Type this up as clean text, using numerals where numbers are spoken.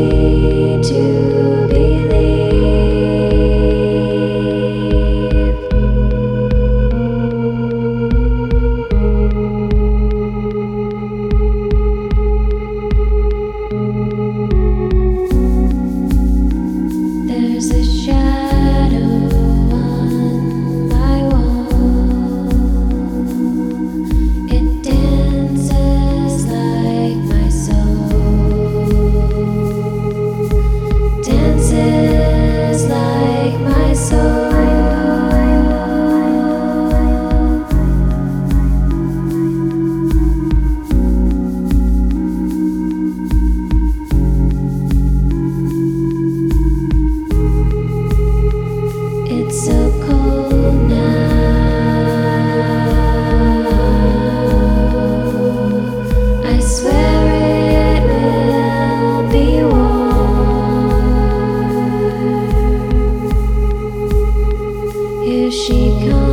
to believe. There's a shadow on my wall. It dances like my soul. Dances like my soul. It's so cold now. I swear it will be warm. Here she comes.